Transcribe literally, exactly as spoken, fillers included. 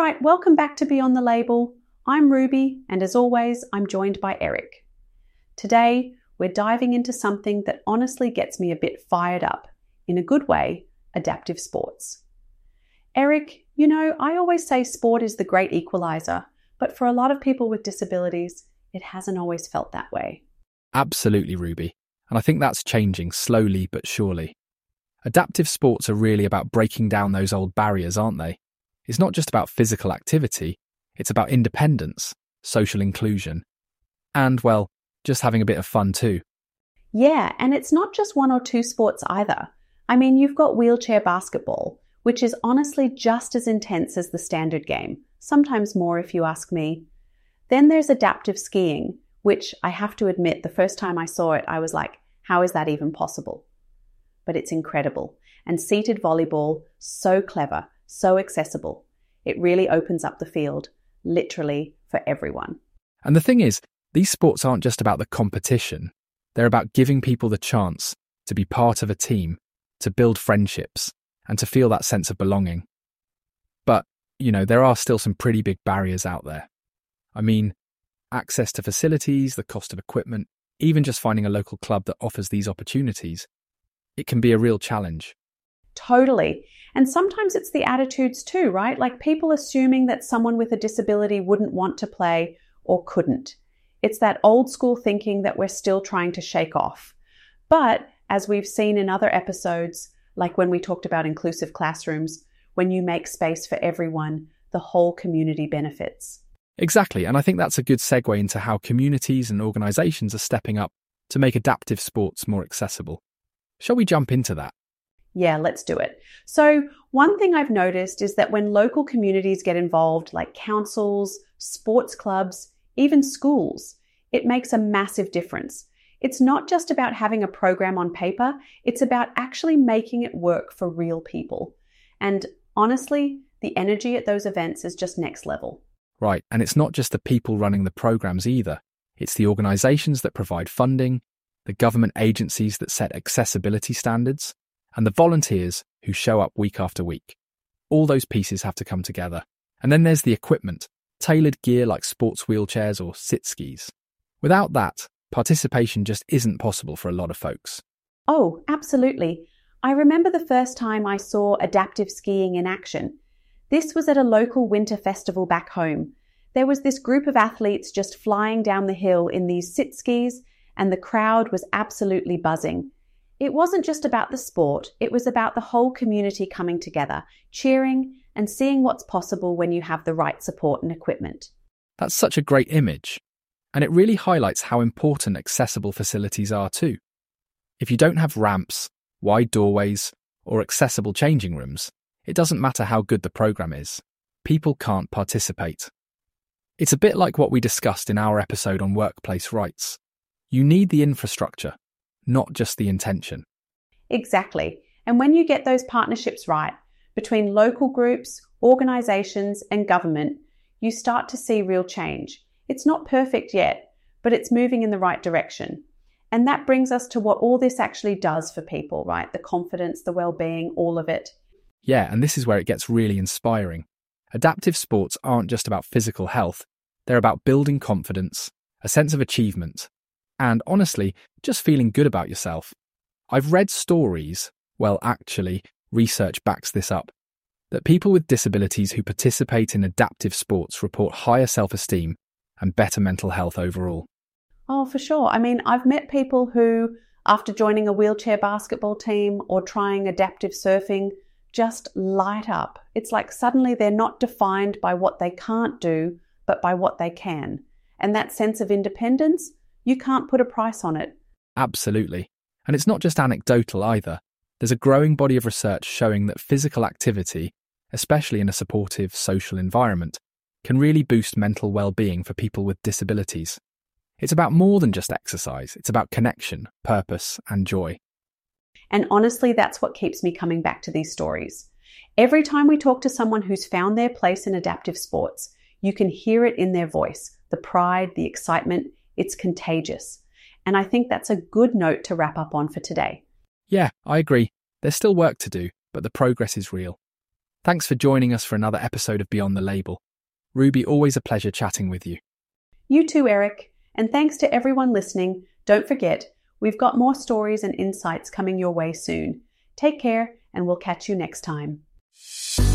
right, welcome back to Beyond the Label. I'm Ruby, and as always, I'm joined by Eric. Today, we're diving into something that honestly gets me a bit fired up, in a good way, adaptive sports. Eric, you know, I always say sport is the great equalizer, but for a lot of people with disabilities, it hasn't always felt that way. Absolutely, Ruby. And I think that's changing slowly but surely. Adaptive sports are really about breaking down those old barriers, aren't they? It's not just about physical activity, it's about independence, social inclusion, and, well, just having a bit of fun too. Yeah, and it's not just one or two sports either. I mean, you've got wheelchair basketball, which is honestly just as intense as the standard game, sometimes more if you ask me. Then there's adaptive skiing, which I have to admit, the first time I saw it, I was like, how is that even possible? But it's incredible. And seated volleyball, so clever, so accessible. It really opens up the field, literally for everyone. And the thing is, these sports aren't just about the competition. They're about giving people the chance to be part of a team, to build friendships, and to feel that sense of belonging. But, you know, there are still some pretty big barriers out there. I mean, access to facilities, the cost of equipment, even just finding a local club that offers these opportunities. It can be a real challenge. Totally. And sometimes it's the attitudes too, right? Like people assuming that someone with a disability wouldn't want to play or couldn't. It's that old school thinking that we're still trying to shake off. But as we've seen in other episodes, like when we talked about inclusive classrooms, when you make space for everyone, the whole community benefits. Exactly. And I think that's a good segue into how communities and organisations are stepping up to make adaptive sports more accessible. Shall we jump into that? Yeah, let's do it. So one thing I've noticed is that when local communities get involved, like councils, sports clubs, even schools, it makes a massive difference. It's not just about having a program on paper, it's about actually making it work for real people. And honestly, the energy at those events is just next level. Right, and it's not just the people running the programs either. It's the organisations that provide funding, the government agencies that set accessibility standards, and the volunteers who show up week after week. All those pieces have to come together. And then there's the equipment, tailored gear like sports wheelchairs or sit skis. Without that, participation just isn't possible for a lot of folks. Oh, absolutely. I remember the first time I saw adaptive skiing in action. This was at a local winter festival back home. There was this group of athletes just flying down the hill in these sit skis, and the crowd was absolutely buzzing. It wasn't just about the sport, it was about the whole community coming together, cheering and seeing what's possible when you have the right support and equipment. That's such a great image, and it really highlights how important accessible facilities are too. If you don't have ramps, wide doorways, or accessible changing rooms, it doesn't matter how good the program is. People can't participate. It's a bit like what we discussed in our episode on workplace rights. You need the infrastructure, not just the intention. Exactly. And when you get those partnerships right, between local groups, organisations and government, you start to see real change. It's not perfect yet, but it's moving in the right direction. And that brings us to what all this actually does for people, right? The confidence, the well-being, all of it. Yeah, and this is where it gets really inspiring. Adaptive sports aren't just about physical health. They're about building confidence, a sense of achievement, and honestly, just feeling good about yourself. I've read stories, well, actually, research backs this up, that people with disabilities who participate in adaptive sports report higher self-esteem and better mental health overall. Oh, for sure. I mean, I've met people who, after joining a wheelchair basketball team or trying adaptive surfing, just light up. It's like suddenly they're not defined by what they can't do, but by what they can. And that sense of independence, you can't put a price on it. Absolutely. And it's not just anecdotal either. There's a growing body of research showing that physical activity, especially in a supportive social environment, can really boost mental well-being for people with disabilities. It's about more than just exercise. It's about connection, purpose, and joy. And honestly, that's what keeps me coming back to these stories. Every time we talk to someone who's found their place in adaptive sports, you can hear it in their voice, the pride, the excitement. It's contagious. And I think that's a good note to wrap up on for today. Yeah, I agree. There's still work to do, but the progress is real. Thanks for joining us for another episode of Beyond the Label. Ruby, always a pleasure chatting with you. You too, Eric. And thanks to everyone listening. Don't forget, we've got more stories and insights coming your way soon. Take care, and we'll catch you next time.